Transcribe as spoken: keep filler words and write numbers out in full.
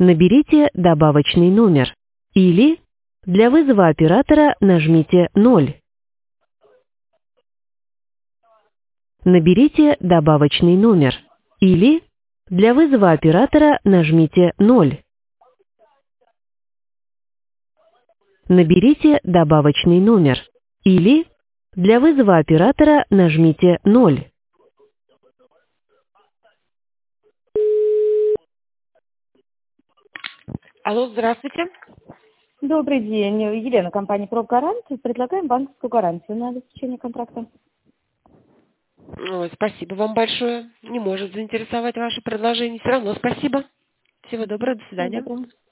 Наберите добавочный номер. Или для вызова оператора нажмите ноль. Наберите добавочный номер. Или для вызова оператора нажмите ноль. Наберите добавочный номер. Или для вызова оператора нажмите ноль. Алло, здравствуйте. Добрый день. Елена, компания «Пробгарант». Предлагаем банковскую гарантию на обеспечение контракта. Ой, спасибо вам большое. Не может заинтересовать ваше предложение. Все равно спасибо. Всего доброго, до Всего свидания. доброго.